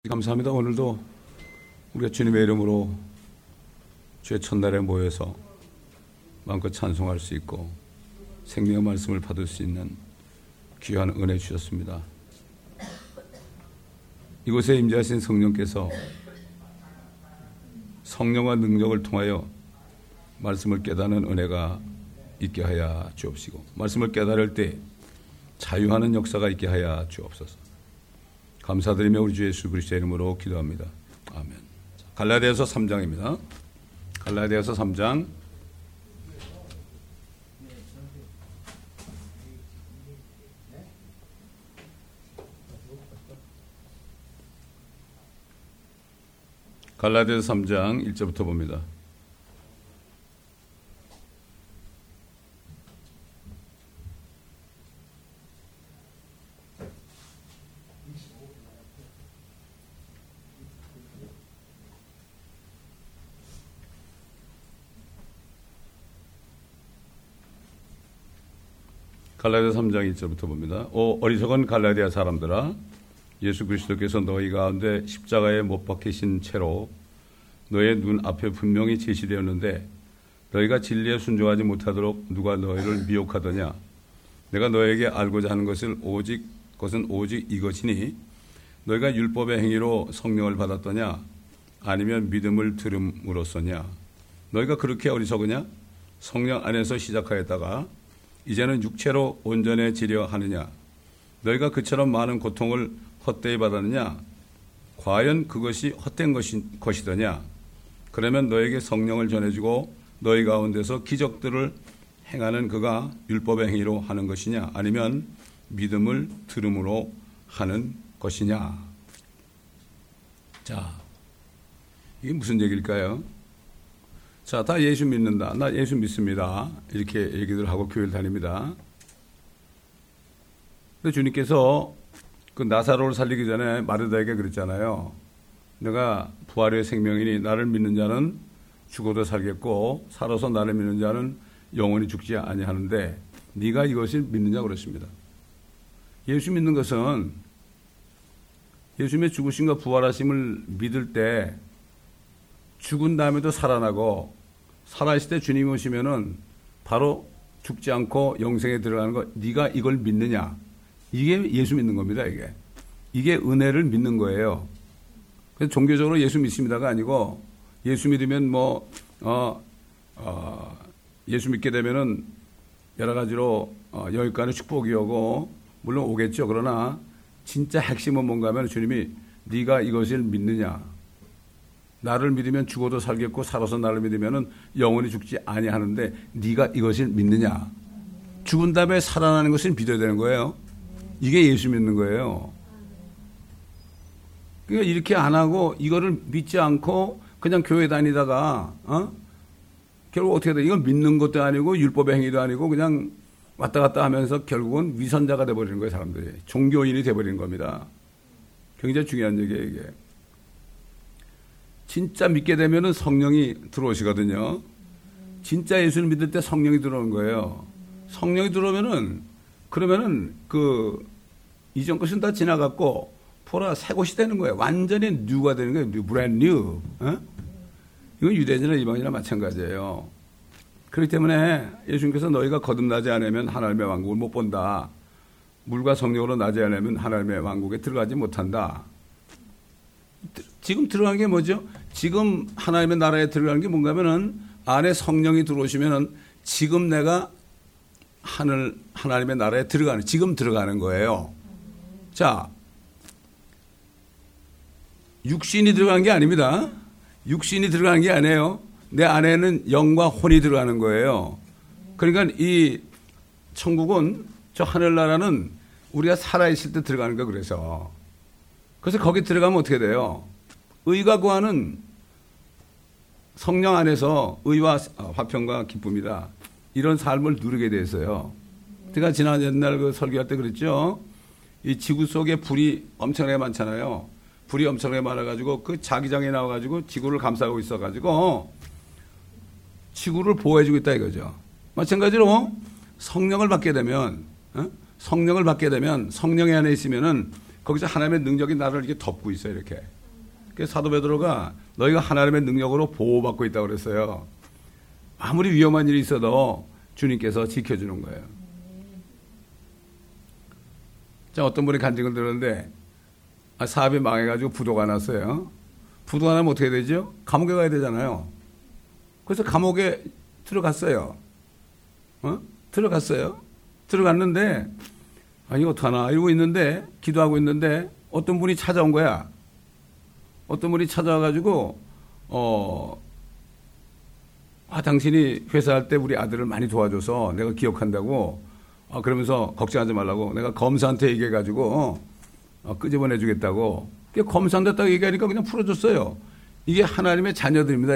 감사합니다. 오늘도 우리가 주님의 이름으로 주의 첫날에 모여서 마음껏 찬송할 수 있고 생명의 말씀을 받을 수 있는 귀한 은혜 주셨습니다. 이곳에 임재하신 성령께서 성령과 능력을 통하여 말씀을 깨닫는 은혜가 있게 하여 주옵시고, 말씀을 깨달을 때 자유하는 역사가 있게 하여 주옵소서. 감사드리며 우리 주 예수 그리스도의 이름으로 기도합니다. 아멘. 갈라디아서 3장입니다. 갈라디아서 3장. 갈라디아서 3장 1절부터 봅니다. 갈라디아 3장 1절부터 봅니다. 오 어리석은 갈라디아 사람들아, 예수 그리스도께서 너희 가운데 십자가에 못 박히신 채로 너의 눈 앞에 분명히 제시되었는데 너희가 진리에 순종하지 못하도록 누가 너희를 미혹하더냐. 내가 너에게 알고자 하는 것은 오직 이것이니 너희가 율법의 행위로 성령을 받았더냐 아니면 믿음을 들음으로써냐. 너희가 그렇게 어리석으냐. 성령 안에서 시작하였다가 이제는 육체로 온전해지려 하느냐. 너희가 그처럼 많은 고통을 헛되이 받았느냐. 과연 그것이 헛된 것이더냐. 그러면 너에게 성령을 전해주고 너희 가운데서 기적들을 행하는 그가 율법의 행위로 하는 것이냐 아니면 믿음을 들음으로 하는 것이냐. 자, 이게 무슨 얘기일까요? 자, 다 예수 믿는다. 나 예수 믿습니다. 이렇게 얘기들 하고 교회를 다닙니다. 근데 주님께서 그 나사로를 살리기 전에 마르다에게 그랬잖아요. 내가 부활의 생명이니 나를 믿는 자는 죽어도 살겠고 살아서 나를 믿는 자는 영원히 죽지 아니하는데 네가 이것을 믿느냐 그랬습니다. 예수 믿는 것은 예수님의 죽으심과 부활하심을 믿을 때 죽은 다음에도 살아나고 살아있을 때 주님이 오시면은 바로 죽지 않고 영생에 들어가는 거, 네가 이걸 믿느냐. 이게 예수 믿는 겁니다. 이게 은혜를 믿는 거예요. 그래서 종교적으로 예수 믿습니다가 아니고 예수 믿으면 예수 믿게 되면은 여러 가지로 여기까지 축복이 오고 물론 오겠죠. 그러나 진짜 핵심은 뭔가 하면 주님이 네가 이것을 믿느냐. 나를 믿으면 죽어도 살겠고 살아서 나를 믿으면 영원히 죽지 아니하는데 네가 이것을 믿느냐. 죽은 다음에 살아나는 것을 믿어야 되는 거예요. 이게 예수 믿는 거예요. 그러니까 이렇게 안 하고 이거를 믿지 않고 그냥 교회 다니다가 결국 어떻게 돼? 이건 믿는 것도 아니고 율법의 행위도 아니고 그냥 왔다 갔다 하면서 결국은 위선자가 돼버리는 거예요. 사람들이. 종교인이 돼버리는 겁니다. 굉장히 중요한 얘기예요. 이게. 진짜 믿게 되면은 성령이 들어오시거든요. 진짜 예수를 믿을 때 성령이 들어오는 거예요. 성령이 들어오면은 그러면은 이전 것은 다 지나갔고 보라 새 곳이 되는 거예요. 완전히 뉴가 되는 거예요. brand new. 이건 유대인이나 이방인이나 마찬가지예요. 그렇기 때문에 예수님께서 너희가 거듭나지 않으면 하나님의 왕국을 못 본다. 물과 성령으로 나지 않으면 하나님의 왕국에 들어가지 못한다. 지금 들어가는 게 뭐죠? 지금 하나님의 나라에 들어가는 게 뭔가 하면은 안에 성령이 들어오시면은 지금 내가 하나님의 나라에 지금 들어가는 거예요. 자, 육신이 들어간 게 아닙니다. 육신이 들어가는 게 아니에요. 내 안에는 영과 혼이 들어가는 거예요. 그러니까 이 천국은 저 하늘나라는 우리가 살아있을 때 들어가는 거 그래서 거기 들어가면 어떻게 돼요? 의가 구하는 성령 안에서 의와 화평과 기쁨이다. 이런 삶을 누리게 돼서요. 제가 지난 옛날 설교할 때 그랬죠. 이 지구 속에 불이 엄청나게 많잖아요. 불이 엄청나게 많아가지고 그 자기장에 나와가지고 지구를 감싸고 있어가지고 지구를 보호해주고 있다 이거죠. 마찬가지로 성령을 받게 되면 성령의 안에 있으면은 거기서 하나님의 능력이 나를 이렇게 덮고 있어요, 이렇게. 그래서 사도 베드로가 너희가 하나님의 능력으로 보호받고 있다고 그랬어요. 아무리 위험한 일이 있어도 주님께서 지켜주는 거예요. 자, 어떤 분이 간증을 들었는데 사업이 망해가지고 부도가 났어요. 부도가 나면 어떻게 되죠? 감옥에 가야 되잖아요. 그래서 감옥에 들어갔어요. 들어갔는데 이거 어떡하나 이러고 있는데 기도하고 있는데 어떤 분이 찾아온 거야. 어떤 분이 찾아와가지고 당신이 회사할 때 우리 아들을 많이 도와줘서 내가 기억한다고 그러면서 걱정하지 말라고 내가 검사한테 얘기해가지고 끄집어내주겠다고. 검사한테 딱 얘기하니까 그냥 풀어줬어요. 이게 하나님의 자녀들입니다.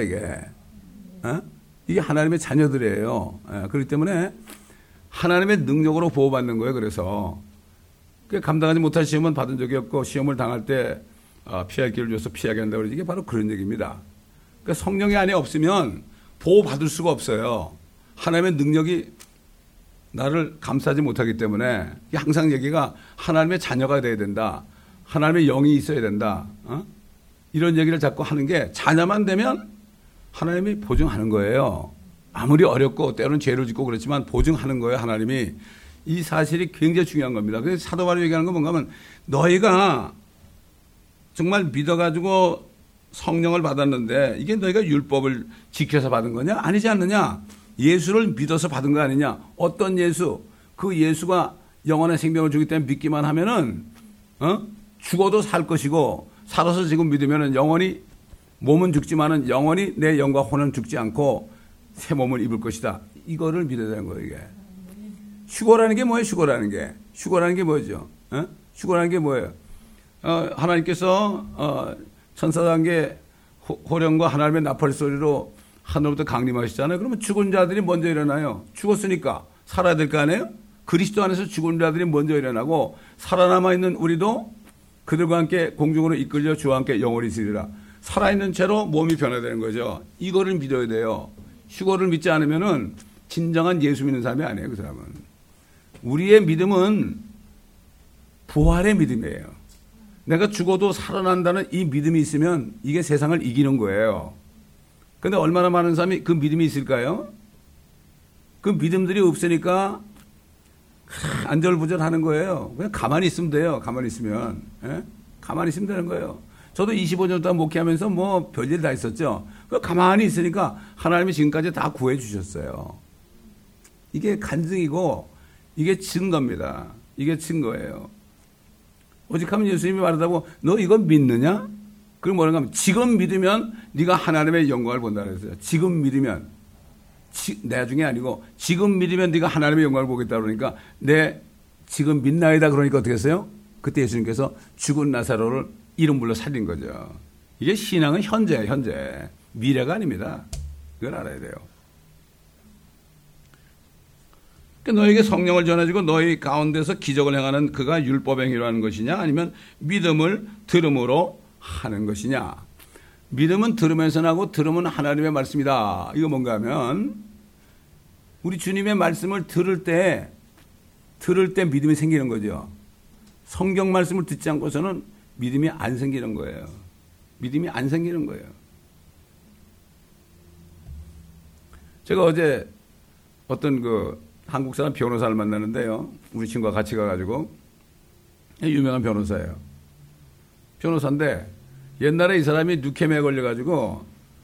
이게 하나님의 자녀들이에요. 그렇기 때문에 하나님의 능력으로 보호받는 거예요. 그래서 감당하지 못할 시험은 받은 적이 없고 시험을 당할 때 피할 길을 줘서 피하게 한다고 그러지. 이게 바로 그런 얘기입니다. 그러니까 성령이 안에 없으면 보호받을 수가 없어요. 하나님의 능력이 나를 감싸지 못하기 때문에 항상 얘기가 하나님의 자녀가 돼야 된다. 하나님의 영이 있어야 된다. 이런 얘기를 자꾸 하는 게 자녀만 되면 하나님이 보증하는 거예요. 아무리 어렵고 때로는 죄를 짓고 그렇지만 보증하는 거예요. 하나님이. 이 사실이 굉장히 중요한 겁니다. 그래서 사도 바울이 얘기하는 건 뭔가 하면 너희가 정말 믿어가지고 성령을 받았는데 이게 너희가 율법을 지켜서 받은 거냐? 아니지 않느냐? 예수를 믿어서 받은 거 아니냐? 어떤 예수? 그 예수가 영원한 생명을 주기 때문에 믿기만 하면은 죽어도 살 것이고 살아서 지금 믿으면은 영원히 몸은 죽지만은 영원히 내 영과 혼은 죽지 않고 새 몸을 입을 것이다. 이거를 믿어야 되는 거예요, 이게. 휴거라는 게 뭐예요? 휴거라는 게 뭐죠? 휴거라는 게 뭐예요? 하나님께서 천사단계 호령과 하나님의 나팔 소리로 하늘부터 강림하시잖아요. 그러면 죽은 자들이 먼저 일어나요. 죽었으니까 살아야 될 거 아니에요? 그리스도 안에서 죽은 자들이 먼저 일어나고 살아남아 있는 우리도 그들과 함께 공중으로 이끌려 주와 함께 영원히 있으리라. 살아있는 채로 몸이 변화되는 거죠. 이거를 믿어야 돼요. 휴거를 믿지 않으면은 진정한 예수 믿는 사람이 아니에요, 그 사람은. 우리의 믿음은 부활의 믿음이에요. 내가 죽어도 살아난다는 이 믿음이 있으면 이게 세상을 이기는 거예요. 근데 얼마나 많은 사람이 그 믿음이 있을까요? 그 믿음들이 없으니까 안절부절 하는 거예요. 그냥 가만히 있으면 돼요. 가만히 있으면. 가만히 있으면 되는 거예요. 저도 25년 동안 목회하면서 뭐 별일 다 있었죠. 가만히 있으니까 하나님이 지금까지 다 구해 주셨어요. 이게 간증이고 이게 증거입니다. 이게 증거예요. 오직하면 예수님이 말하다고 너 이거 믿느냐? 그럼 뭐라고 하면 지금 믿으면 네가 하나님의 영광을 본다 그랬어요. 지금 믿으면 나중에 아니고 지금 믿으면 네가 하나님의 영광을 보겠다 그러니까 내 지금 믿나이다 그러니까 어떻게 했어요? 그때 예수님께서 죽은 나사로를 이름 불러 살린 거죠. 이게 신앙은 현재 미래가 아닙니다. 이걸 알아야 돼요. 그러니까 너에게 성령을 전해주고 너희 가운데서 기적을 행하는 그가 율법행위라는 것이냐 아니면 믿음을 들음으로 하는 것이냐. 믿음은 들으면서 나고 들음은 하나님의 말씀이다. 이거 뭔가 하면 우리 주님의 말씀을 들을 때 믿음이 생기는 거죠. 성경 말씀을 듣지 않고서는 믿음이 안 생기는 거예요. 믿음이 안 생기는 거예요. 제가 어제 어떤 한국 사람 변호사를 만나는데요. 우리 친구가 같이 가가지고 유명한 변호사예요. 변호사인데 옛날에 이 사람이 류케미아에 걸려가지고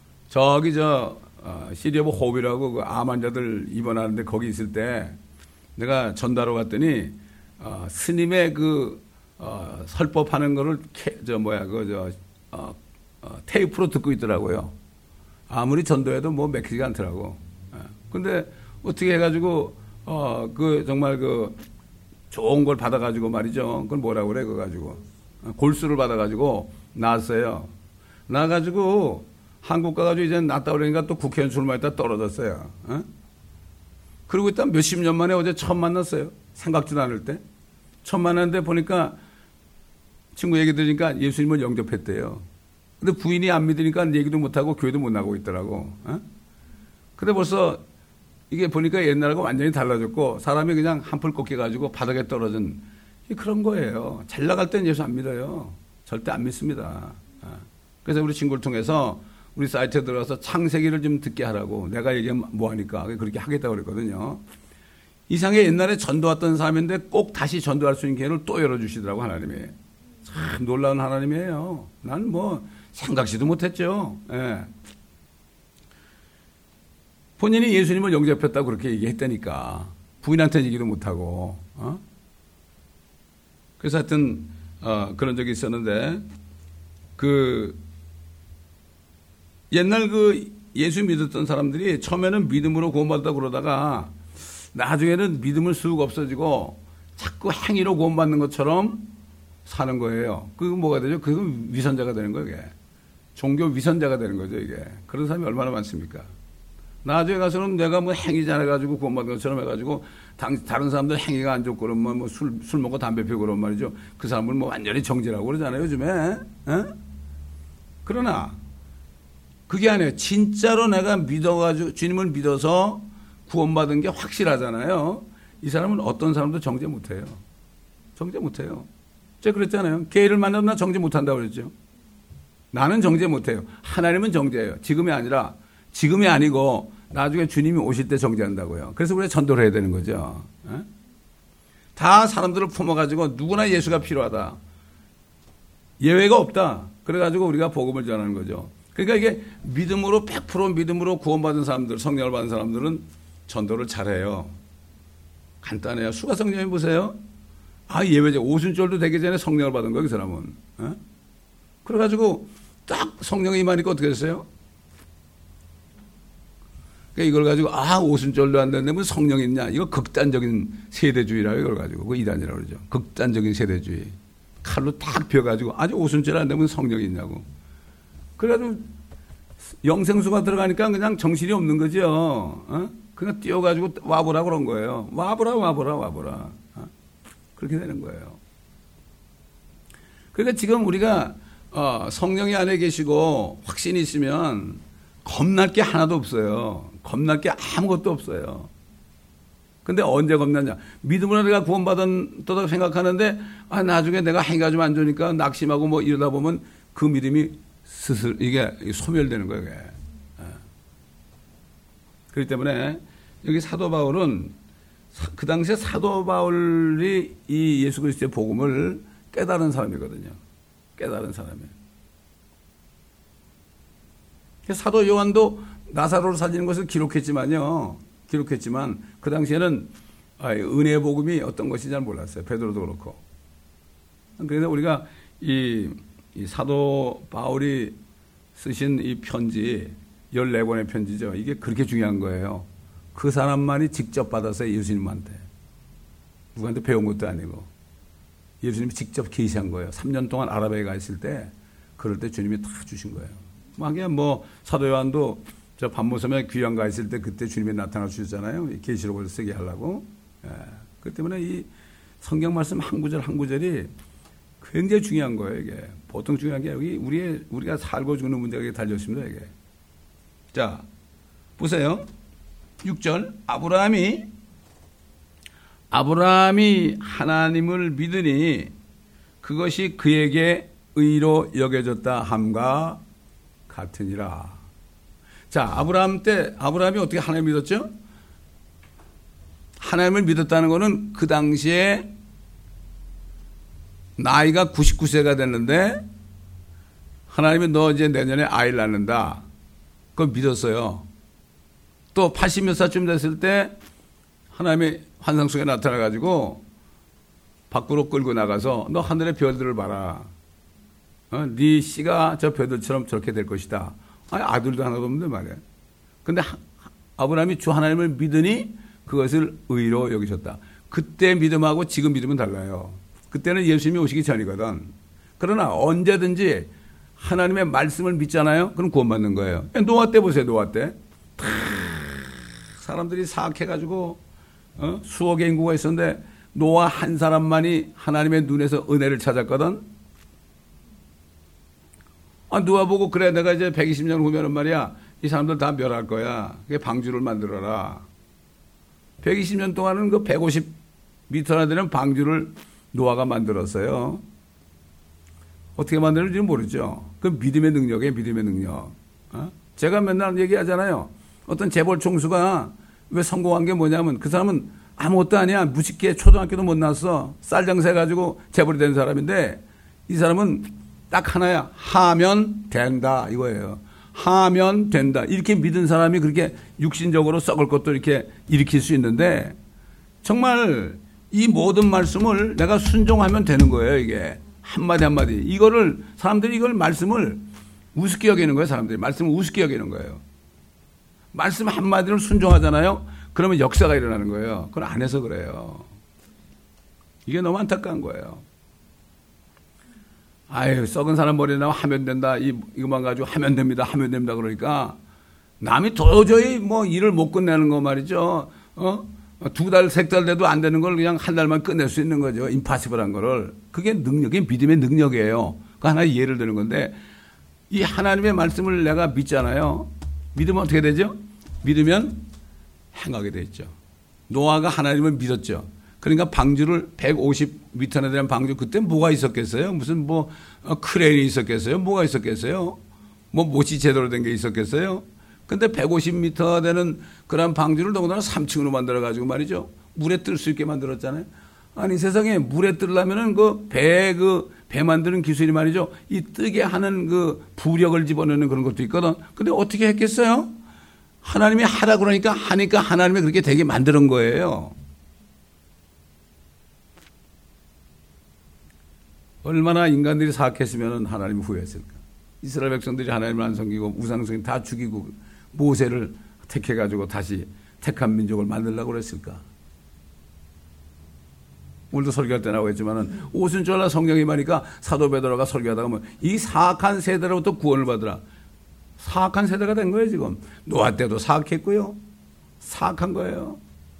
시리아브 호흡이라고 그 암 환자들 입원하는데 거기 있을 때 내가 전달하러 갔더니 스님의 설법하는 거를 테이프로 듣고 있더라고요. 아무리 전도해도 뭐 맥히지가 않더라고. 근데 어떻게 해가지고 정말 좋은 걸 받아가지고 말이죠. 그걸 뭐라고 그래 그거 가지고 골수를 받아가지고 나왔어요. 나가지고 한국 가가지고 이제 낫다 그러니까 또 국회의원 출마했다 떨어졌어요. 그리고 일단 몇십 년 만에 어제 처음 만났어요. 생각지도 않을 때. 처음 만났는데 보니까 친구 얘기 들으니까 예수님을 영접했대요. 근데 부인이 안 믿으니까 얘기도 못하고 교회도 못 나가고 있더라고. 근데 벌써 이게 보니까 옛날하고 완전히 달라졌고 사람이 그냥 한풀 꺾여가지고 바닥에 떨어진 그런 거예요. 잘 나갈 땐 예수 안 믿어요. 절대 안 믿습니다. 그래서 우리 친구를 통해서 우리 사이트에 들어가서 창세기를 좀 듣게 하라고 내가 얘기하면 뭐하니까 그렇게 하겠다고 그랬거든요. 이상하게 옛날에 전도했던 사람인데 꼭 다시 전도할 수 있는 기회를 또 열어주시더라고 하나님이. 참 놀라운 하나님이에요. 난 뭐 생각지도 못했죠. 예. 본인이 예수님을 영접했다고 그렇게 얘기했다니까. 부인한테 얘기도 못하고. 그래서 하여튼 그런 적이 있었는데 옛날 예수 믿었던 사람들이 처음에는 믿음으로 구원받았다고 그러다가 나중에는 믿음을 쑥 없어지고 자꾸 행위로 구원받는 것처럼 사는 거예요. 그거 뭐가 되죠? 그건 위선자가 되는 거예요, 이게. 종교 위선자가 되는 거죠, 이게. 그런 사람이 얼마나 많습니까? 나중에 가서는 내가 뭐 행위 잘해가지고 구원받은 것처럼 해가지고 다른 사람들 행위가 안 좋고 그러면 뭐 술 먹고 담배 피우고 그런 말이죠. 그 사람을 뭐 완전히 정죄라고 그러잖아요, 요즘에. 에? 그러나 그게 아니에요. 진짜로 내가 믿어가지고 주님을 믿어서 구원받은 게 확실하잖아요. 이 사람은 어떤 사람도 정죄 못해요. 정죄 못해요. 제가 그랬잖아요. 게이를 만나도 나 정죄 못한다고 그랬죠. 나는 정죄 못해요. 하나님은 정죄해요. 지금이 아니고 나중에 주님이 오실 때 정죄한다고요. 그래서 우리가 전도를 해야 되는 거죠. 다 사람들을 품어가지고 누구나 예수가 필요하다. 예외가 없다. 그래가지고 우리가 복음을 전하는 거죠. 그러니까 이게 믿음으로 100% 믿음으로 구원받은 사람들, 성령을 받은 사람들은 전도를 잘해요. 간단해요. 수가 성령님 보세요. 예외죠. 오순절도 되기 전에 성령을 받은 거예요, 그 사람은. 그래가지고 딱 성령이 임하니까 어떻게 됐어요? 그러니까 이걸 가지고 오순절도 안 됐는데 무슨 성령이 있냐? 이거 극단적인 세대주의라고 이걸 가지고 그 이단이라고 그러죠. 극단적인 세대주의. 칼로 딱 벼가지고 아주 오순절 안 되면 성령이 있냐고. 그래가지고 영생수가 들어가니까 그냥 정신이 없는 거죠. 그냥 뛰어가지고 와보라 그런 거예요. 와보라. 그렇게 되는 거예요. 그러니까 지금 우리가 성령이 안에 계시고 확신이 있으면 겁날 게 하나도 없어요. 겁날 게 아무것도 없어요. 근데 언제 겁나냐? 믿음으로 내가 구원받았다고 생각하는데 나중에 내가 행위가 좀 안 좋으니까 낙심하고 뭐 이러다 보면 그 믿음이 스스로 이게 소멸되는 거예요. 이게. 그렇기 때문에 여기 사도 바울은 그 당시에 사도 바울이 이 예수 그리스도의 복음을 깨달은 사람이거든요. 깨달은 사람이에요. 사도 요한도 나사로를 살리는 것을 기록했지만 그 당시에는 은혜의 복음이 어떤 것인지 잘 몰랐어요. 베드로도 그렇고. 그래서 우리가 이 사도 바울이 쓰신 이 편지 14권의 편지죠. 이게 그렇게 중요한 거예요. 그 사람만이 직접 받아서 예수님한테 누구한테 배운 것도 아니고 예수님이 직접 계시한 거예요. 3년 동안 아랍에 가 있을 때 그럴 때 주님이 다 주신 거예요. 하긴 뭐 사도 요한도 저 반모섬에 귀양 가 있을 때 그때 주님이 나타나 주셨잖아요. 계시록을 쓰게 하려고. 그렇기 때문에 이 성경 말씀 한 구절 한 구절이 굉장히 중요한 거예요. 이게 보통 중요한 게 여기 우리가 살고 죽는 문제가 달려 있습니다. 이게. 자 보세요. 6절 아브라함이 하나님을 믿으니 그것이 그에게 의로 여겨졌다 함과 같으니라. 자, 아브라함이 어떻게 하나님을 믿었죠? 하나님을 믿었다는 것은 그 당시에 나이가 99세가 됐는데 하나님이 너 이제 내년에 아이를 낳는다. 그걸 믿었어요. 또 80몇 살쯤 됐을 때 하나님이 환상 속에 나타나가지고 밖으로 끌고 나가서 너 하늘의 별들을 봐라. 네 씨가 저 별들처럼 저렇게 될 것이다. 아들도 하나도 없는데 말이야. 근데 아브라함이 주 하나님을 믿으니 그것을 의로 여기셨다. 그때 믿음하고 지금 믿음은 달라요. 그때는 예수님이 오시기 전이거든. 그러나 언제든지 하나님의 말씀을 믿잖아요. 그럼 구원받는 거예요. 노아 때 보세요. 노아 때. 사람들이 사악해가지고 수억의 인구가 있었는데 노아 한 사람만이 하나님의 눈에서 은혜를 찾았거든. 누가 보고 그래 내가 이제 120년 후면은 말이야 이 사람들 다 멸할 거야. 그게 방주를 만들어라. 120년 동안은 그 150m나 되는 방주를 노아가 만들었어요. 어떻게 만드는지 모르죠. 그 믿음의 능력이에요, 믿음의 능력. 제가 맨날 얘기하잖아요. 어떤 재벌 총수가 왜 성공한 게 뭐냐면 그 사람은 아무것도 아니야. 무식해. 초등학교도 못 나왔어. 쌀 장사해가지고 재벌이 된 사람인데 이 사람은 딱 하나야. 하면 된다. 이거예요. 하면 된다. 이렇게 믿은 사람이 그렇게 육신적으로 썩을 것도 이렇게 일으킬 수 있는데 정말 이 모든 말씀을 내가 순종하면 되는 거예요. 이게 한마디 한마디. 이거를 사람들이 이걸 말씀을 우습게 여기는 거예요. 사람들이 말씀을 우습게 여기는 거예요. 말씀 한마디를 순종하잖아요. 그러면 역사가 일어나는 거예요. 그걸 안 해서 그래요. 이게 너무 안타까운 거예요. 아유, 썩은 사람 머리에 나면 하면 된다. 이거만 가지고 하면 됩니다. 하면 됩니다. 그러니까 남이 도저히 뭐 일을 못 끝내는 거 말이죠. 2달, 3달 돼도 안 되는 걸 그냥 한 달만 끝낼 수 있는 거죠. 임파시블한 거를. 그게 능력이 믿음의 능력이에요. 그 하나의 예를 드는 건데 이 하나님의 말씀을 내가 믿잖아요. 믿으면 어떻게 되죠? 믿으면 행하게 되죠. 노아가 하나님을 믿었죠. 그러니까 방주를 150m에 대한 방주 그때 뭐가 있었겠어요? 무슨 뭐 크레인이 있었겠어요? 뭐가 있었겠어요? 뭐 못이 제대로 된 게 있었겠어요? 근데 150m 되는 그런 방주를 더군다나 3층으로 만들어 가지고 말이죠. 물에 뜰 수 있게 만들었잖아요. 아니 세상에 물에 뜨려면은 배 만드는 기술이 말이죠. 이 뜨게 하는 그 부력을 집어넣는 그런 것도 있거든. 근데 어떻게 했겠어요? 하나님이 하라 그러니까 하니까 하나님이 그렇게 되게 만드는 거예요. 얼마나 인간들이 사악했으면 하나님이 후회했을까. 이스라엘 백성들이 하나님을 안 섬기고 우상숭이 다 죽이고 모세를 택해가지고 다시 택한 민족을 만들려고 그랬을까. 오늘도 설교할 때 나오고 했지만은 오순절날 성경이 말이니까 사도 베드로가 설교하다가 뭐 이 사악한 세대로부터 구원을 받으라. 사악한 세대가 된 거예요 지금. 노아 때도 사악했고요. 사악한 거예요.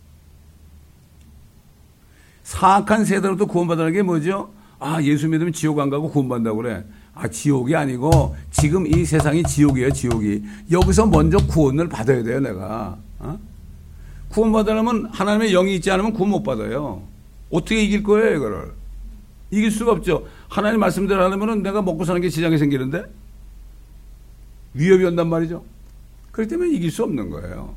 사악한 세대로부터 구원받으라는 게 뭐죠? 아, 예수 믿으면 지옥 안 가고 구원받는다고 그래. 아, 지옥이 아니고 지금 이 세상이 지옥이에요, 지옥이. 여기서 먼저 구원을 받아야 돼요, 내가. 구원받으려면 하나님의 영이 있지 않으면 구원 못 받아요. 어떻게 이길 거예요, 이거를? 이길 수가 없죠. 하나님 말씀대로 하려면 내가 먹고 사는 게 지장이 생기는데 위협이 온단 말이죠. 그렇기 때문에 이길 수 없는 거예요.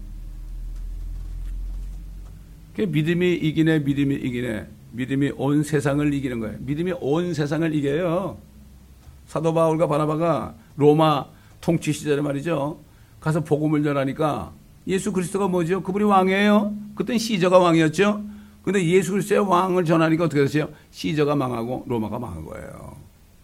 믿음이 이기네, 믿음이 이기네. 믿음이 온 세상을 이기는 거예요. 믿음이 온 세상을 이겨요. 사도 바울과 바나바가 로마 통치 시절에 말이죠. 가서 복음을 전하니까 예수 그리스도가 뭐죠? 그분이 왕이에요. 그때는 시저가 왕이었죠. 근데 예수 그리스도의 왕을 전하니까 어떻게 됐어요? 시저가 망하고 로마가 망한 거예요.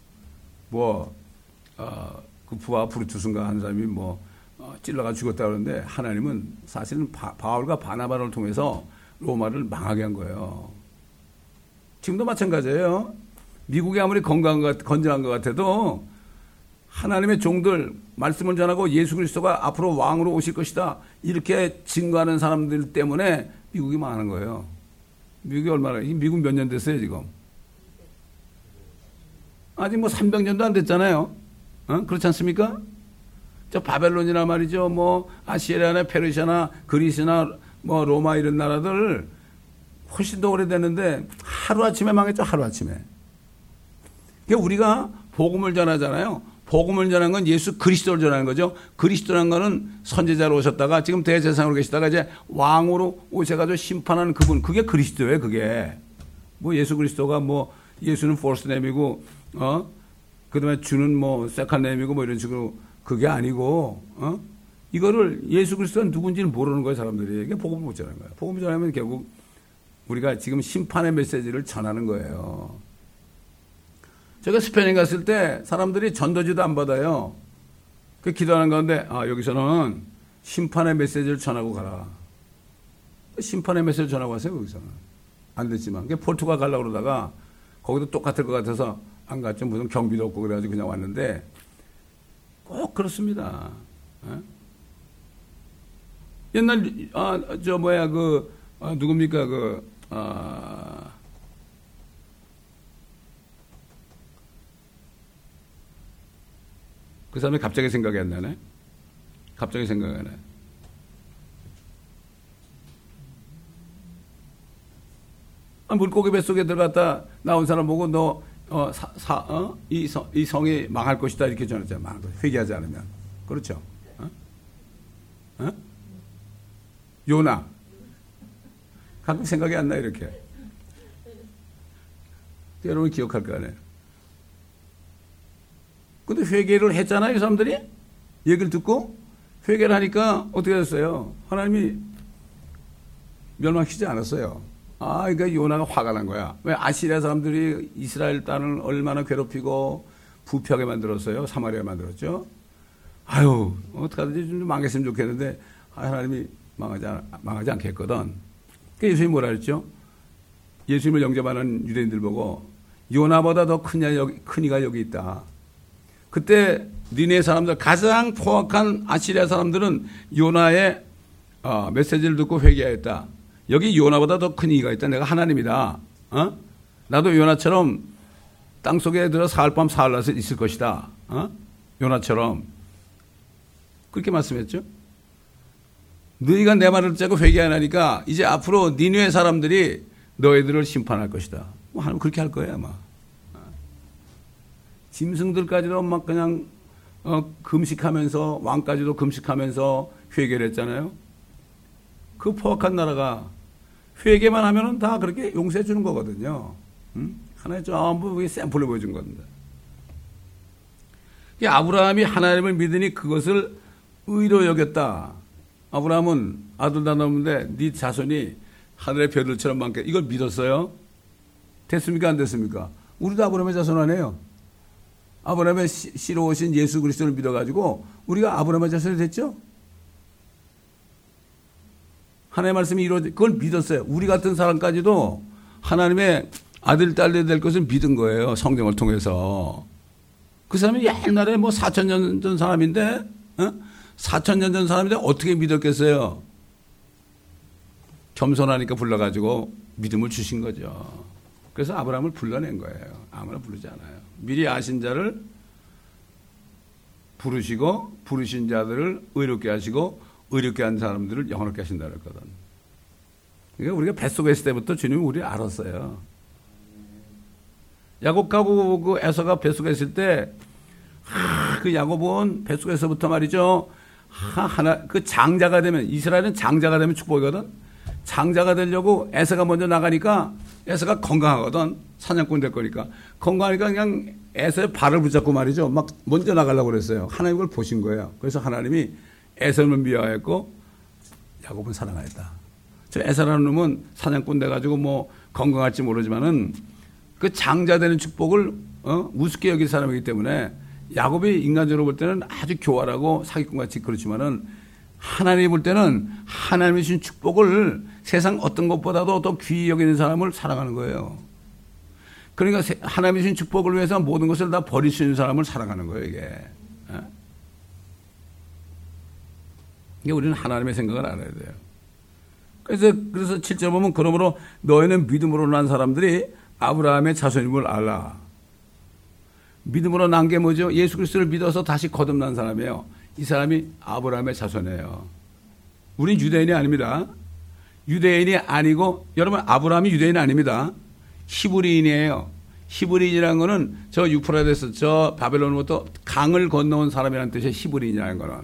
그 부하 브루투스인가 한 사람이 찔러가 죽었다 그러는데 하나님은 사실은 바울과 바나바를 통해서 로마를 망하게 한 거예요. 지금도 마찬가지예요. 미국이 아무리 건강한 것 같아도 하나님의 종들 말씀을 전하고 예수 그리스도가 앞으로 왕으로 오실 것이다. 이렇게 증거하는 사람들 때문에 미국이 망하는 거예요. 미국 몇 년 됐어요, 지금? 아직 300년도 안 됐잖아요. 그렇지 않습니까? 저 바벨론이나 말이죠. 아시리아나 페르시아나 그리스나 로마 이런 나라들 훨씬 더 오래됐는데 하루아침에 망했죠. 하루아침에. 그러니까 우리가 복음을 전하잖아요. 복음을 전하는 건 예수 그리스도를 전하는 거죠. 그리스도라는 거는 선지자로 오셨다가 지금 대제사장으로 계시다가 이제 왕으로 오셔가지고 심판하는 그분. 그게 그리스도예요. 그게. 예수 그리스도가 예수는 포스트 네임이고 그 다음에 주는 세컨드 네임이고 이런 식으로 그게 아니고 이거를 예수 그리스도가 누군지는 모르는 거예요. 사람들이. 이게 복음을 못 전하는 거예요. 복음을 전하면 결국 우리가 지금 심판의 메시지를 전하는 거예요. 제가 스페인 갔을 때 사람들이 전도지도 안 받아요. 그 기도하는 가운데 여기서는 심판의 메시지를 전하고 가라. 심판의 메시지를 전하고 가세요. 거기서는. 안 됐지만. 포르투갈 가려고 그러다가 거기도 똑같을 것 같아서 안 갔죠. 무슨 경비도 없고 그래가지고 그냥 왔는데 꼭 그렇습니다. 옛날 누굽니까 그 사람이 갑자기 생각이 안 나네. 갑자기 생각이 안 나네. 물고기 뱃속에 들어갔다 나온 사람 보고 너 이 성이 망할 것이다 이렇게 전했잖아. 망할 것이다. 회개하지 않으면. 그렇죠? 요나. 가끔 생각이 안 나 이렇게. 여러분 기억할 거 아니에요. 근데 회개를 했잖아요, 이 사람들이. 얘기를 듣고 회개를 하니까 어떻게 됐어요? 하나님이 멸망시키지 않았어요. 그러니까 요나가 화가 난 거야. 왜? 아시리아 사람들이 이스라엘 땅을 얼마나 괴롭히고 부패하게 만들었어요. 사마리아 만들었죠. 아유, 어떡하든지 좀 망했으면 좋겠는데 하나님이 망하지 않겠거든. 그러니까 예수님이 뭐라 그랬죠? 예수님을 영접하는 유대인들 보고 요나보다 더 큰 이가 여기 있다. 그때 니네 사람들, 가장 포악한 아시리아 사람들은 요나의 메시지를 듣고 회개하였다. 여기 요나보다 더 큰 이가 있다. 내가 하나님이다. 나도 요나처럼 땅속에 들어 사흘밤 사흘낮을 있을 것이다. 요나처럼. 그렇게 말씀했죠. 너희가 내 말을 듣자고 회개 안 하니까 이제 앞으로 니네 사람들이 너희들을 심판할 것이다. 하나님 그렇게 할 거예요 아마. 짐승들까지도 막 그냥 금식하면서, 왕까지도 금식하면서 회개를 했잖아요. 그 포악한 나라가 회개만 하면은 다 그렇게 용서해 주는 거거든요. 하나의 전부 샘플을 보여준 건데. 아브라함이 하나님을 믿으니 그것을 의로 여겼다. 아브라함은 아들 다 낳았는데 네 자손이 하늘의 별들처럼 많게, 이걸 믿었어요? 됐습니까? 안 됐습니까? 우리도 아브라함의 자손 아니에요. 아브라함의 씨로 오신 예수 그리스도를 믿어가지고 우리가 아브라함의 자손이 됐죠? 하나님의 말씀이 그걸 믿었어요. 우리 같은 사람까지도 하나님의 아들, 딸이 될 것을 믿은 거예요. 성경을 통해서. 그 사람이 옛날에 4,000년 전 사람인데, 4,000년 전 사람인데 어떻게 믿었겠어요? 겸손하니까 불러가지고 믿음을 주신 거죠. 그래서 아브라함을 불러낸 거예요. 아무나 부르지 않아요. 미리 아신 자를 부르시고, 부르신 자들을 의롭게 하시고, 의롭게 한 사람들을 영원롭게 하신다 그랬거든. 그러니까 우리가 뱃속에 있을 때부터 주님이 우리를 알았어요. 야곱하고 그 에서가 뱃속에 있을 때, 그 야곱은 뱃속에서부터 말이죠. 그 장자가 되면, 이스라엘은 장자가 되면 축복이거든. 장자가 되려고 에서가 먼저 나가니까 에서가 건강하거든. 사냥꾼 될 거니까. 건강하니까 그냥 에서의 발을 붙잡고 말이죠. 막 먼저 나가려고 그랬어요. 하나님 그걸 보신 거예요. 그래서 하나님이 에서는 미워했고 야곱은 사랑하였다. 저 에서라는 놈은 사냥꾼 돼가지고 건강할지 모르지만은 그 장자 되는 축복을 우습게 여길 사람이기 때문에 야곱이 인간적으로 볼 때는 아주 교활하고 사기꾼같이 그렇지만은 하나님이 볼 때는 하나님이 주신 축복을 세상 어떤 것보다도 더 귀히 여기는 사람을 사랑하는 거예요. 그러니까 하나님이 주신 축복을 위해서 모든 것을 다 버릴 수 있는 사람을 사랑하는 거예요, 이게. 이게 우리는 하나님의 생각을 알아야 돼요. 그래서 7절 보면 그러므로 너희는 믿음으로 난 사람들이 아브라함의 자손임을 알라. 믿음으로 난 게 뭐죠? 예수 그리스도를 믿어서 다시 거듭난 사람이에요. 이 사람이 아브라함의 자손이에요. 우린 유대인이 아닙니다. 유대인이 아니고, 여러분 아브라함이 유대인이 아닙니다. 히브리인이에요. 히브리인이라는 거는 저 유프라데스, 저 바벨론으로부터 강을 건너온 사람이라는 뜻이에요. 히브리인이라는 거는.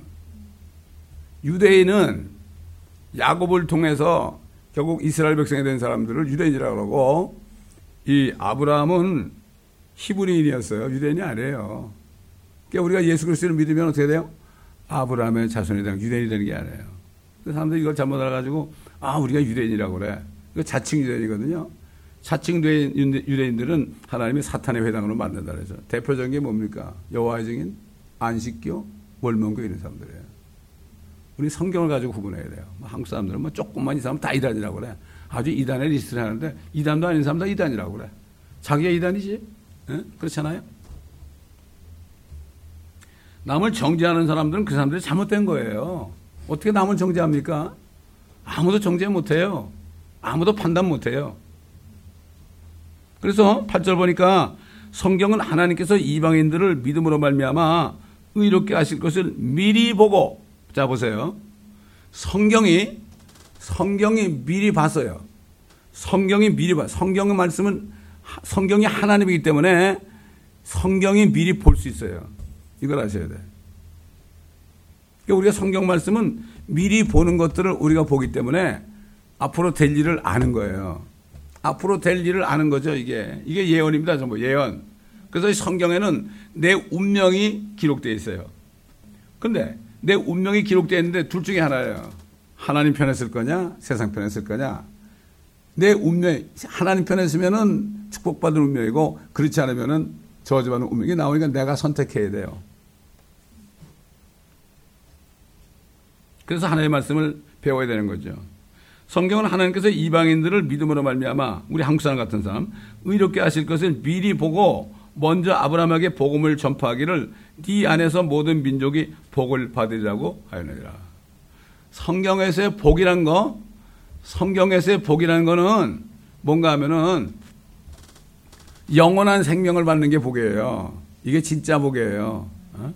유대인은 야곱을 통해서 결국 이스라엘 백성이 된 사람들을 유대인이라고 그러고, 이 아브라함은 히브리인이었어요. 유대인이 아니에요. 그러니까 우리가 예수 그리스도를 믿으면 어떻게 돼요? 아브라함의 자손이 되는, 유대인이 되는 게 아니에요. 그 사람들이 이걸 잘못 알아가지고 우리가 유대인이라고 그래. 이거 자칭 유대인이거든요. 자칭 유대인들은 하나님이 사탄의 회당으로 만든다 그래서 대표적인 게 뭡니까? 여호와의 증인, 안식교, 월명교 이런 사람들이에요. 우리 성경을 가지고 구분해야 돼요. 한국 사람들은 조금만 이상하면 다 이단이라고 그래. 아주 이단의 리스트를 하는데 이단도 아닌 사람 다 이단이라고 그래. 자기가 이단이지. 에? 그렇잖아요. 남을 정죄하는 사람들은 그 사람들이 잘못된 거예요. 어떻게 남을 정죄합니까? 아무도 정죄 못해요. 아무도 판단 못해요. 그래서 8절 보니까 성경은 하나님께서 이방인들을 믿음으로 말미암아 의롭게 하실 것을 미리 보고, 자 보세요. 성경이 미리 봤어요. 성경이 미리 봐. 성경의 말씀은 성경이 하나님이기 때문에 성경이 미리 볼 수 있어요. 이걸 아셔야 돼. 그러니까 우리가 성경 말씀은 미리 보는 것들을 우리가 보기 때문에 앞으로 될 일을 아는 거예요. 앞으로 될 일을 아는 거죠. 이게 예언입니다. 전부 예언. 그래서 성경에는 내 운명이 기록되어 있어요. 그런데 내 운명이 기록되어 있는데 둘 중에 하나예요. 하나님 편에 쓸 거냐, 세상 편에 쓸 거냐. 내 운명이 하나님 편에 쓰면은 축복받은 운명이고, 그렇지 않으면은 저주받는 운명이 나오니까 내가 선택해야 돼요. 그래서 하나님의 말씀을 배워야 되는 거죠. 성경은 하나님께서 이방인들을 믿음으로 말미암아 우리 한국 사람 같은 사람 의롭게 하실 것을 미리 보고 먼저 아브라함에게 복음을 전파하기를 네 안에서 모든 민족이 복을 받으리라고 하였느니라. 성경에서의 복이란 거는 뭔가 하면은 영원한 생명을 받는 게 복이에요. 이게 진짜 복이에요.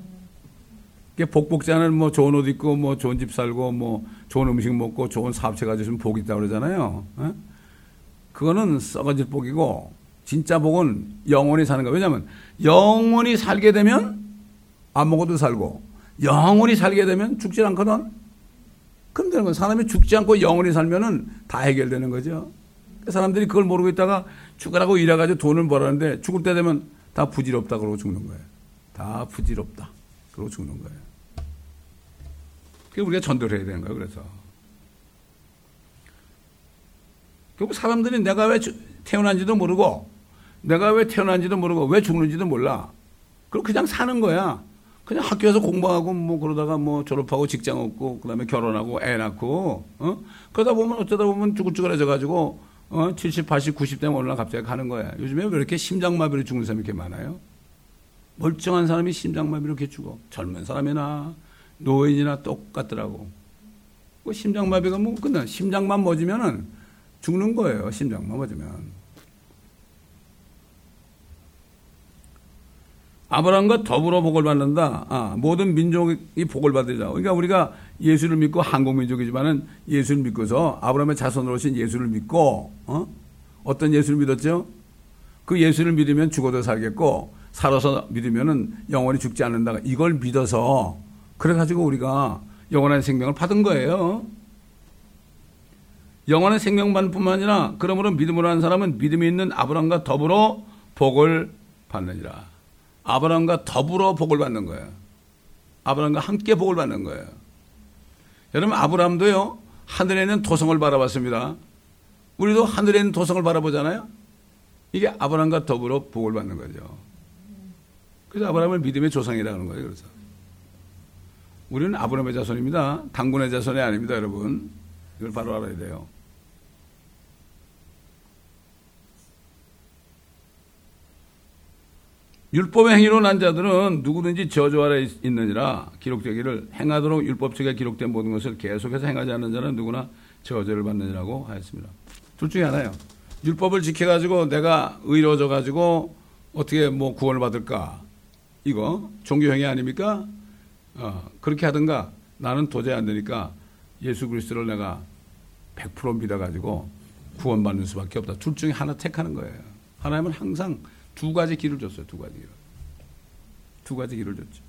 복복자는 뭐 좋은 옷 입고 뭐 좋은 집 살고 뭐 좋은 음식 먹고 좋은 사업체 가지시면 복이 있다고 그러잖아요. 그거는 썩어질 복이고, 진짜 복은 영원히 사는 거예요. 왜냐하면 영원히 살게 되면 안 먹어도 살고, 영원히 살게 되면 죽지 않거든. 그럼 되는 거예요. 사람이 죽지 않고 영원히 살면은 다 해결되는 거죠. 사람들이 그걸 모르고 있다가 죽으라고 일해가지고 돈을 벌었는데 죽을 때 되면 다 부질없다 그러고 죽는 거예요. 다 부질없다 그러고 죽는 거예요. 그래서 우리가 전도를 해야 되는 거예요. 그래서 결국 사람들이 내가 왜 태어난지도 모르고, 내가 왜 태어난지도 모르고 왜 죽는지도 몰라. 그럼 그냥 사는 거야. 그냥 학교에서 공부하고 뭐 그러다가 뭐 졸업하고 직장 얻고 그다음에 결혼하고 애 낳고 그러다 보면 어쩌다 보면 쭈글쭈글해져 가지고 70, 80, 90 되면 어느 날 갑자기 가는 거야. 요즘에 왜 이렇게 심장마비로 죽는 사람이 이렇게 많아요? 멀쩡한 사람이 심장마비로 이렇게 죽어. 젊은 사람이나 노인이나 똑같더라고. 그 심장마비가 뭐 끝나. 심장만 멎으면은 죽는 거예요. 심장만 멎으면. 아브라함과 더불어 복을 받는다. 모든 민족이 복을 받으리라. 그러니까 우리가 예수를 믿고 한국 민족이지만은 예수를 믿고서 아브라함의 자손으로 오신 예수를 믿고, 어떤 예수를 믿었죠? 그 예수를 믿으면 죽어도 살겠고, 살아서 믿으면은 영원히 죽지 않는다. 이걸 믿어서 그래가지고 우리가 영원한 생명을 받은 거예요. 영원한 생명 받는 뿐만 아니라 그러므로 믿음으로 하는 사람은 믿음이 있는 아브라함과 더불어 복을 받느니라. 아브라함과 더불어 복을 받는 거예요. 아브라함과 함께 복을 받는 거예요. 여러분, 아브라함도요, 하늘에 있는 토성을 바라봤습니다. 우리도 하늘에 있는 토성을 바라보잖아요. 이게 아브라함과 더불어 복을 받는 거죠. 그래서 아브라함을 믿음의 조상이라고 하는 거예요. 그래서 우리는 아브라함의 자손입니다. 당군의 자손이 아닙니다, 여러분. 이걸 바로 알아야 돼요. 율법의 행위로 난 자들은 누구든지 저주 아래 있느니라. 기록되기를 행하도록 율법책에 기록된 모든 것을 계속해서 행하지 않는 자는 누구나 저주를 받느니라고 하였습니다. 둘 중에 하나예요. 율법을 지켜가지고 내가 의로워져가지고 어떻게 뭐 구원을 받을까? 이거 종교행위 아닙니까? 그렇게 하든가 나는 도저히 안 되니까 예수 그리스도를 내가 100% 믿어가지고 구원받는 수밖에 없다. 둘 중에 하나 택하는 거예요. 하나님은 항상 두 가지 길을 줬어요. 두 가지 길을 줬죠.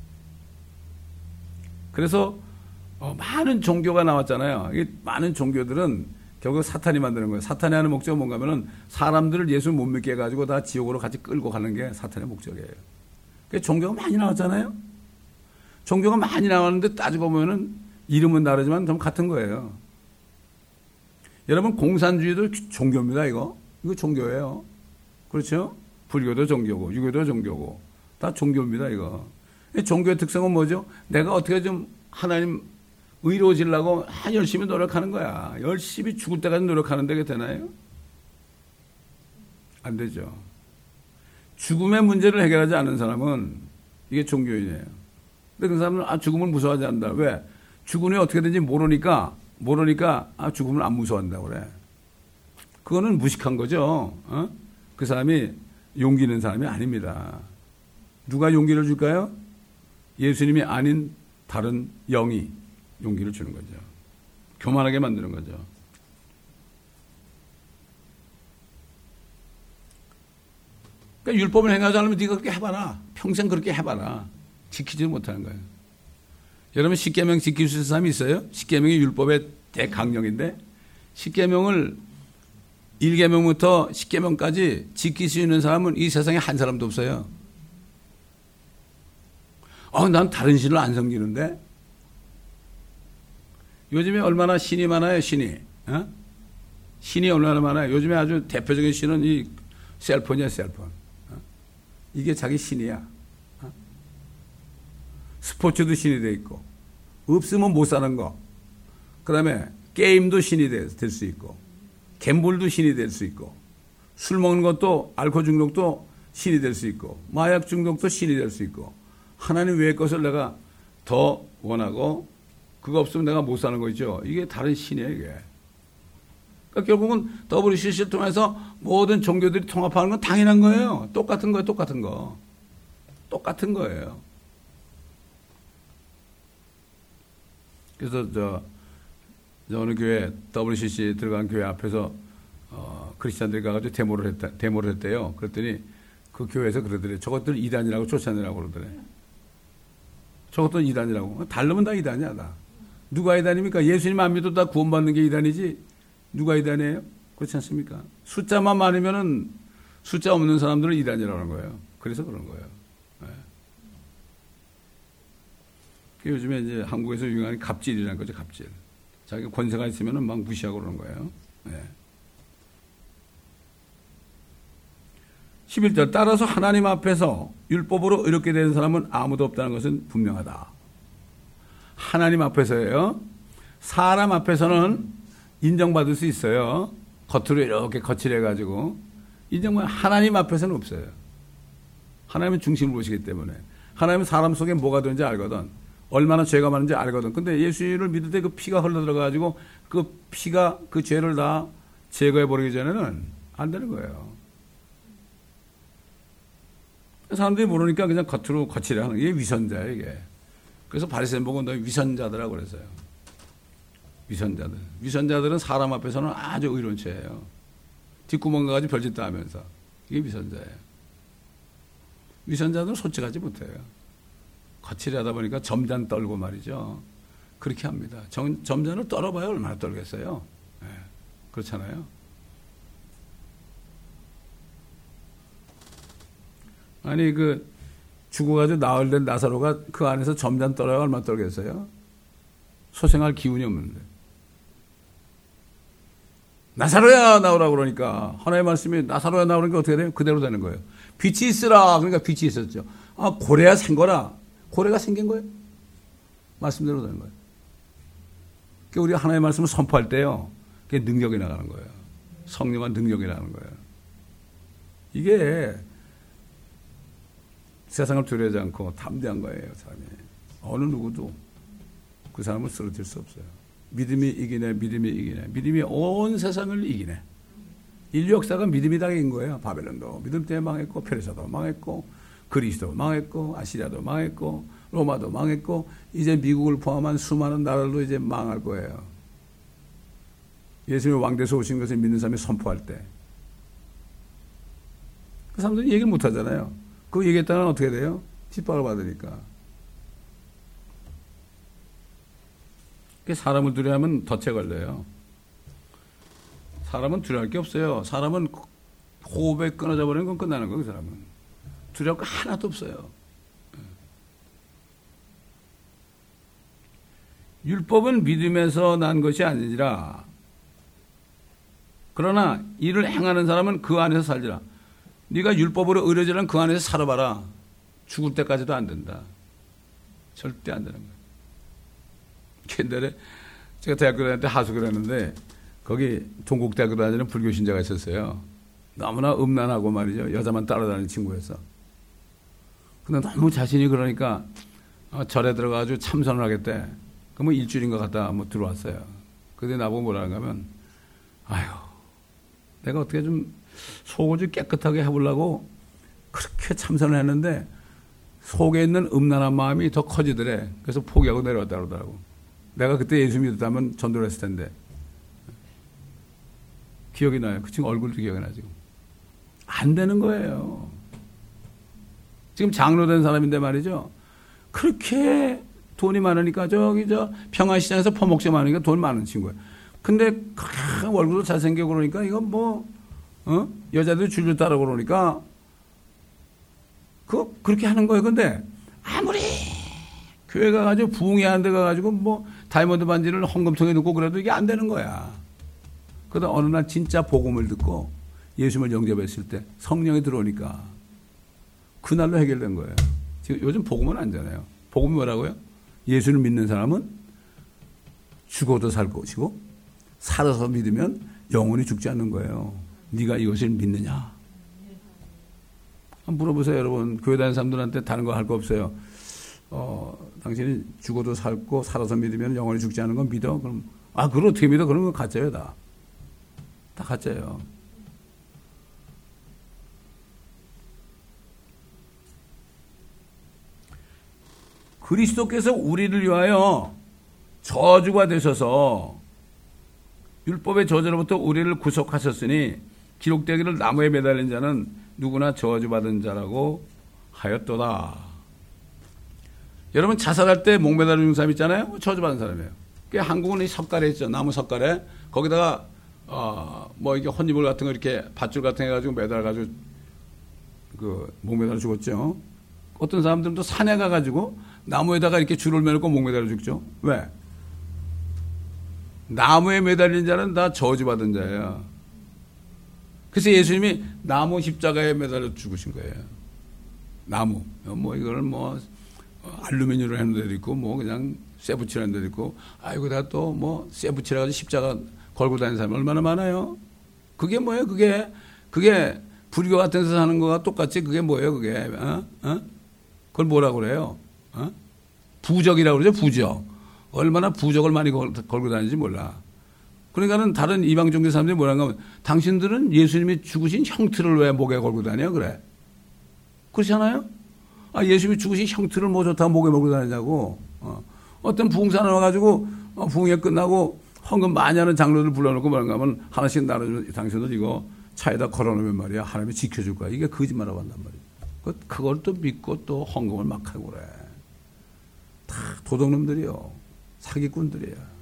그래서 많은 종교가 나왔잖아요. 이 많은 종교들은 결국 사탄이 만드는 거예요. 사탄이 하는 목적은 뭔가 하면은 사람들을 예수 못 믿게 해가지고 다 지옥으로 같이 끌고 가는 게 사탄의 목적이에요. 그러니까 종교가 많이 나왔잖아요. 종교가 많이 나왔는데 따지고 보면은 이름은 다르지만 좀 같은 거예요. 여러분, 공산주의도 종교입니다. 이거 종교예요. 그렇죠? 불교도 종교고 유교도 종교고 다 종교입니다. 이거. 종교의 특성은 뭐죠? 내가 어떻게 좀 하나님 의로워지려고 열심히 노력하는 거야. 열심히 죽을 때까지 노력하는데 그게 되나요? 안 되죠. 죽음의 문제를 해결하지 않는 사람은 이게 종교인이에요. 근데 그 사람은 죽음을 무서워하지 않는다. 왜? 죽음이 어떻게 되는지 모르니까 죽음을 안 무서워한다고 그래. 그거는 무식한 거죠. 그 사람이 용기 있는 사람이 아닙니다. 누가 용기를 줄까요? 예수님이 아닌 다른 영이 용기를 주는 거죠. 교만하게 만드는 거죠. 그러니까 율법을 행하지 않으면 네가 그렇게 해봐라. 평생 그렇게 해봐라. 지키지 못하는 거예요. 여러분 십계명 지킬 수 있는 사람이 있어요? 십계명이 율법의 대강령인데 십계명을 1계명부터 10계명까지 지킬 수 있는 사람은 이 세상에 한 사람도 없어요. 난 다른 신을 안 섬기는데? 요즘에 얼마나 신이 많아요, 신이. 신이 얼마나 많아요. 요즘에 아주 대표적인 신은 이 셀폰이야, 셀폰. 이게 자기 신이야. 스포츠도 신이 돼 있고, 없으면 못 사는 거. 그 다음에 게임도 신이 될 수 있고, 갬블도 신이 될 수 있고, 술 먹는 것도, 알코올 중독도 신이 될 수 있고, 마약 중독도 신이 될 수 있고, 하나님 외의 것을 내가 더 원하고, 그거 없으면 내가 못 사는 거 있죠. 이게 다른 신이에요, 이게. 그러니까 결국은 WCC를 통해서 모든 종교들이 통합하는 건 당연한 거예요. 똑같은 거예요, 똑같은 거. 똑같은 거예요. 그래서 어느 교회, WCC 들어간 교회 앞에서, 크리스찬들이 가가지고 데모를 했대요. 그랬더니 그 교회에서 그러더래. 저것들 이단이라고 쫓아내라고 그러더래. 저것들 이단이라고. 다르면 다 이단이야, 다. 누가 이단입니까? 예수님 안 믿어도 다 구원받는 게 이단이지. 누가 이단이에요? 그렇지 않습니까? 숫자만 많으면은 숫자 없는 사람들은 이단이라고 하는 거예요. 그래서 그런 거예요. 네. 요즘에 이제 한국에서 유행하는 갑질이라는 거죠, 갑질. 자기가 권세가 있으면은 막 무시하고 그러는 거예요. 네. 11절 따라서 하나님 앞에서 율법으로 의롭게 되는 사람은 아무도 없다는 것은 분명하다. 하나님 앞에서예요. 사람 앞에서는 인정받을 수 있어요. 겉으로 이렇게 거칠해가지고 인정받. 하나님 앞에서는 없어요. 하나님은 중심을 보시기 때문에. 하나님은 사람 속에 뭐가 되는지 알거든. 얼마나 죄가 많은지 알거든. 근데 예수를 믿을 때 그 피가 흘러들어가지고 그 피가 그 죄를 다 제거해버리기 전에는 안 되는 거예요. 사람들이 모르니까 그냥 겉으로 거칠해 하는 게 위선자예요, 이게. 그래서 바리새인 보고 너 위선자들이라고 그랬어요. 위선자들. 위선자들은 사람 앞에서는 아주 의로운 죄예요. 뒷구멍 가가지고 별짓 다 하면서. 이게 위선자예요. 위선자들은 솔직하지 못해요. 거칠해 하다 보니까 점잔 떨고 말이죠. 그렇게 합니다. 점잔을 떨어봐야 얼마나 떨겠어요. 네. 그렇잖아요. 아니 죽어가지고 나흘 된 나사로가 그 안에서 점잔 떨어야 얼마나 떨겠어요? 소생할 기운이 없는데. 나사로야 나오라고 그러니까 하나님의 말씀이 나사로야 나오니까 어떻게 돼요? 그대로 되는 거예요. 빛이 있으라. 그러니까 빛이 있었죠. 고래야 생거라. 고래가 생긴 거예요. 말씀대로 되는 거예요. 그러니까 우리가 하나님의 말씀을 선포할 때요. 그게 능력이 나가는 거예요. 성령한 능력이 나가는 거예요. 이게 세상을 두려워하지 않고 담대한 거예요, 사람이. 어느 누구도 그 사람을 쓰러질 수 없어요. 믿음이 이기네, 믿음이 이기네. 믿음이 온 세상을 이기네. 인류 역사가 믿음이 다 이긴 거예요. 바벨론도 믿음 때문에 망했고, 페르시아도 망했고, 그리스도 망했고, 아시리아도 망했고, 로마도 망했고, 이제 미국을 포함한 수많은 나라도 이제 망할 거예요. 예수님이 왕돼서 오신 것을 믿는 사람이 선포할 때. 그 사람들이 얘기를 못 하잖아요. 그 얘기했다면 어떻게 돼요? 핍박을 받으니까. 사람을 두려워하면 덫에 걸려요. 사람은 두려워할 게 없어요. 사람은 호흡에 끊어져 버리는 건 끝나는 거예요. 그 사람은. 두려울 거 하나도 없어요. 율법은 믿음에서 난 것이 아니라 그러나 이를 행하는 사람은 그 안에서 살리라. 네가 율법으로 의뢰지는 그 안에서 살아봐라. 죽을 때까지도 안 된다. 절대 안 되는 거예요. 옛날에 제가 대학교 다닐 때 하숙을 했는데 거기 동국대학교 다니는 불교 신자가 있었어요. 너무나 음란하고 말이죠. 여자만 따라다니는 친구였어. 근데 너무 자신이 그러니까 절에 들어가가지고 참선을 하겠대. 그 뭐 일주일인 것 같다 들어왔어요. 근데 나보고 뭐라는가 하면 아휴 내가 어떻게 좀 속을 좀 깨끗하게 해보려고 그렇게 참선을 했는데 속에 있는 음란한 마음이 더 커지더래. 그래서 포기하고 내려왔다 그러더라고. 내가 그때 예수 믿었다면 전도를 했을 텐데. 기억이 나요. 그 친구 얼굴도 기억이 나죠. 안 되는 거예요. 지금 장로 된 사람인데 말이죠. 그렇게 돈이 많으니까 저 평안시장에서 퍼먹지 많으니까 돈 많은 친구예요. 근데 얼굴도 잘생기고 그러니까 이건 뭐 여자들 줄줄 따르고 그러니까 그렇게 하는 거예요. 근데 아무리 교회 가가지고 부흥회 하는 데 가가지고 뭐 다이아몬드 반지를 헌금통에 넣고 그래도 이게 안 되는 거야. 그러다 어느 날 진짜 복음을 듣고 예수님을 영접했을 때 성령이 들어오니까 그날로 해결된 거예요. 지금 요즘 복음은 아니잖아요. 복음이 뭐라고요? 예수를 믿는 사람은 죽어도 살 것이고 살아서 믿으면 영원히 죽지 않는 거예요. 네가 이것을 믿느냐? 한번 물어보세요, 여러분. 교회 다니는 사람들한테 다른 거 할 거 없어요. 당신이 죽어도 살고 살아서 믿으면 영원히 죽지 않는 건 믿어? 그럼 그걸 어떻게 믿어? 그런 건 가짜예요, 다 가짜예요. 그리스도께서 우리를 위하여 저주가 되셔서 율법의 저주로부터 우리를 구속하셨으니 기록되기를 나무에 매달린 자는 누구나 저주받은 자라고 하였도다. 여러분 자살할 때 목 매달려 죽는 사람 있잖아요. 저주받은 사람이에요. 한국은 이 석가래 있죠. 나무 석가래. 거기다가 뭐 이게 혼이불 같은 거 이렇게 밧줄 같은 거 해가지고 매달아가지고 목 매달려 죽었죠. 어떤 사람들은 또 산에 가가지고 나무에다가 이렇게 줄을 매놓고 목 매달려 죽죠. 왜? 나무에 매달린 자는 다 저주받은 자예요. 그래서 예수님이 나무 십자가에 매달려 죽으신 거예요. 나무. 뭐 이걸 뭐 알루미늄으로 하는 데도 있고 뭐 그냥 쇠 붙이라는 데도 있고 이거다 또 뭐 쇠 붙이라 가지고 십자가 걸고 다니는 사람이 얼마나 많아요. 그게 뭐예요? 그게 불교 같은 데서 하는 거와 똑같이 그게 뭐예요? 그게 그걸 뭐라고 그래요? 부적이라고 그러죠. 부적. 얼마나 부적을 많이 걸고 다니는지 몰라. 그러니까는 다른 이방 종교 사람들이 뭐라고 하면 당신들은 예수님이 죽으신 형틀을 왜 목에 걸고 다녀? 그래. 그렇잖아요? 예수님이 죽으신 형틀을 뭐 좋다고 목에 걸고 다니냐고. 어떤 부흥사는 와가지고 부흥회 끝나고 헌금 많이 하는 장로들 불러놓고 뭐라고 하면 하나씩 나눠주면 당신들 이거 차에다 걸어놓으면 말이야 하나님이 지켜줄 거야. 이게 거짓말하고 한단 말이야. 그걸 또 믿고 또 헌금을 막 하고 그래. 다 도둑놈들이요. 사기꾼들이야.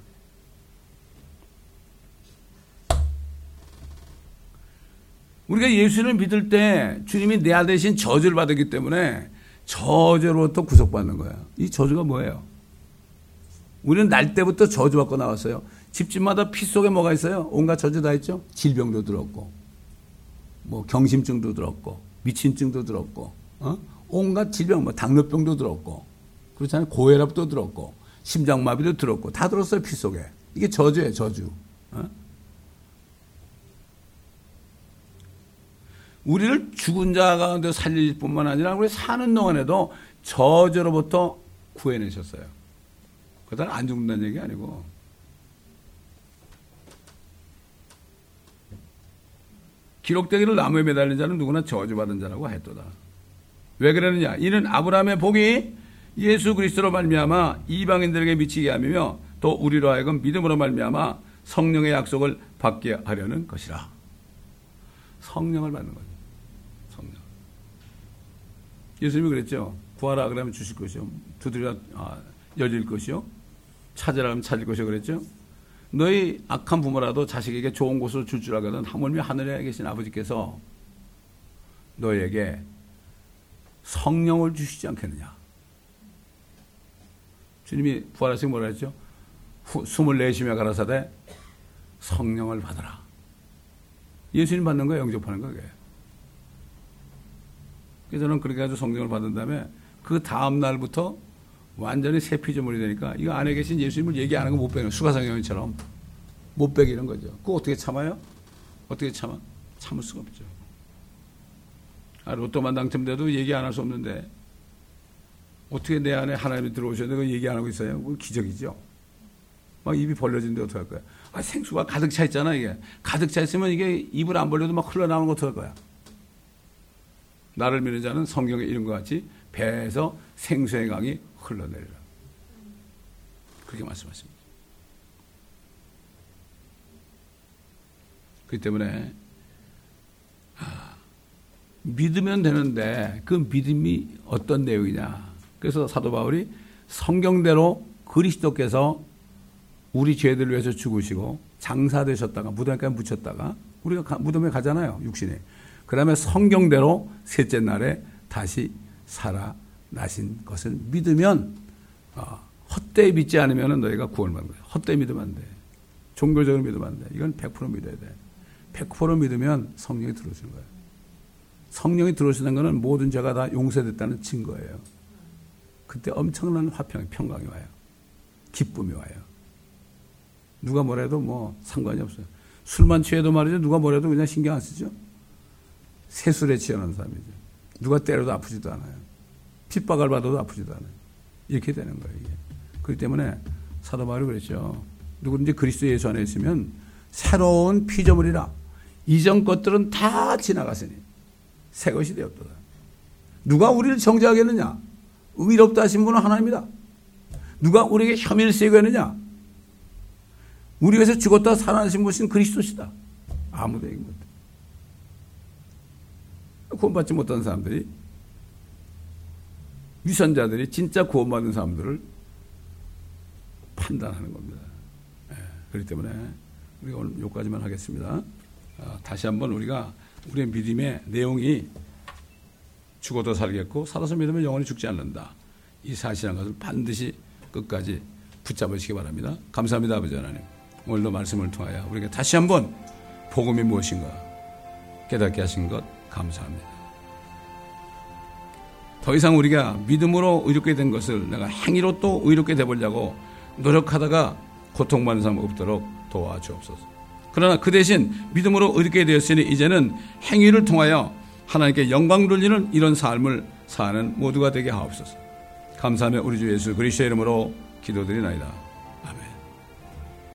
우리가 예수를 믿을 때 주님이 내 아들 대신 저주를 받았기 때문에 저주로부터 구속받는 거야. 이 저주가 뭐예요? 우리는 날 때부터 저주받고 나왔어요. 집집마다 피 속에 뭐가 있어요? 온갖 저주 다 있죠? 질병도 들었고, 뭐 경심증도 들었고, 미친증도 들었고, 온갖 질병, 뭐 당뇨병도 들었고, 그렇잖아요. 고혈압도 들었고, 심장마비도 들었고, 다 들었어요, 피 속에. 이게 저주예요, 저주. 우리를 죽은 자 가운데 살릴 뿐만 아니라 우리 사는 동안에도 저주로부터 구해내셨어요. 그러다 안 죽는다는 얘기 아니고. 기록되기를 나무에 매달린 자는 누구나 저주받은 자라고 했도다. 왜 그러느냐? 이는 아브라함의 복이 예수 그리스도로 말미암아 이방인들에게 미치게 하며 또 우리로 하여금 믿음으로 말미암아 성령의 약속을 받게 하려는 것이라. 성령을 받는 거죠. 성령. 예수님이 그랬죠. 구하라 그러면 주실 것이요. 두드리라 열릴 것이요. 찾으라 하면 찾을 것이요. 그랬죠. 너희 악한 부모라도 자식에게 좋은 곳을 줄 알거든 하물며 하늘에 계신 아버지께서 너희에게 성령을 주시지 않겠느냐. 주님이 부활하시고 뭐라 했죠? 숨을 내쉬며 가라사대 성령을 받아라. 예수님 받는 거예요, 영접하는 거예요. 그래서 저는 그렇게 해서 성령을 받은 다음에 그 다음 날부터 완전히 새 피조물이 되니까 이거 안에 계신 예수님을 얘기 안 하고 못 빼는 수가성경처럼 못 빼기는 거죠. 그거 어떻게 참아요? 어떻게 참아? 참을 수가 없죠. 로또만 당첨돼도 얘기 안 할 수 없는데 어떻게 내 안에 하나님이 들어오셨는데 그거 얘기 안 하고 있어요? 그건 기적이죠. 막 입이 벌려지는데 어떡할 거야? 생수가 가득 차 있잖아, 이게. 가득 차 있으면 이게 입을 안 벌려도 막 흘러나오는 거 어떡할 거야? 나를 믿는 자는 성경의 이름과 같이 배에서 생수의 강이 흘러내리라. 그렇게 말씀하십니다. 그렇기 때문에 믿으면 되는데 그 믿음이 어떤 내용이냐. 그래서 사도 바울이 성경대로 그리스도께서 우리 죄들을 위해서 죽으시고 장사되셨다가 무덤에 묻혔다가 우리가 무덤에 가잖아요. 육신에. 그 다음에 성경대로 셋째 날에 다시 살아나신 것을 믿으면 헛되이 믿지 않으면 너희가 구원받는 거예요. 헛되이 믿으면 안 돼. 종교적으로 믿으면 안 돼. 이건 100% 믿어야 돼. 100% 믿으면 성령이 들어오시는 거예요. 성령이 들어오시는 것은 모든 죄가 다 용서됐다는 증거예요. 그때 엄청난 화평, 평강이 와요. 기쁨이 와요. 누가 뭐래도 뭐 상관이 없어요. 술만 취해도 말이죠. 누가 뭐래도 그냥 신경 안 쓰죠. 세술에 취하는 사람이죠. 누가 때려도 아프지도 않아요. 핍박을 받아도 아프지도 않아요. 이렇게 되는 거예요. 이게. 그렇기 때문에 사도 바울이 그랬죠. 누구든지 그리스도 예수 안에 있으면 새로운 피조물이라. 이전 것들은 다 지나갔으니 새 것이 되었도다. 누가 우리를 정죄하게 했느냐? 의롭다 하신 분은 하나님이다. 누가 우리에게 혐의를 세우게 했느냐? 우리 위해서 죽었다 살아나신 분은 그리스도시다. 아무도 얘기 못해. 구원받지 못한 사람들이, 위선자들이 진짜 구원받은 사람들을 판단하는 겁니다. 그렇기 때문에 우리가 오늘 여기까지만 하겠습니다. 다시 한번 우리가 우리의 믿음의 내용이 죽어도 살겠고 살아서 믿으면 영원히 죽지 않는다. 이 사실이라는 것을 반드시 끝까지 붙잡으시기 바랍니다. 감사합니다. 아버지 하나님. 오늘도 말씀을 통하여 우리에게 다시 한번 복음이 무엇인가 깨닫게 하신 것 감사합니다. 더 이상 우리가 믿음으로 의롭게 된 것을 내가 행위로 또 의롭게 되보려고 노력하다가 고통받는 사람 없도록 도와주옵소서. 그러나 그 대신 믿음으로 의롭게 되었으니 이제는 행위를 통하여 하나님께 영광 돌리는 이런 삶을 사는 모두가 되게 하옵소서. 감사하며 우리 주 예수 그리스도의 이름으로 기도드리나이다.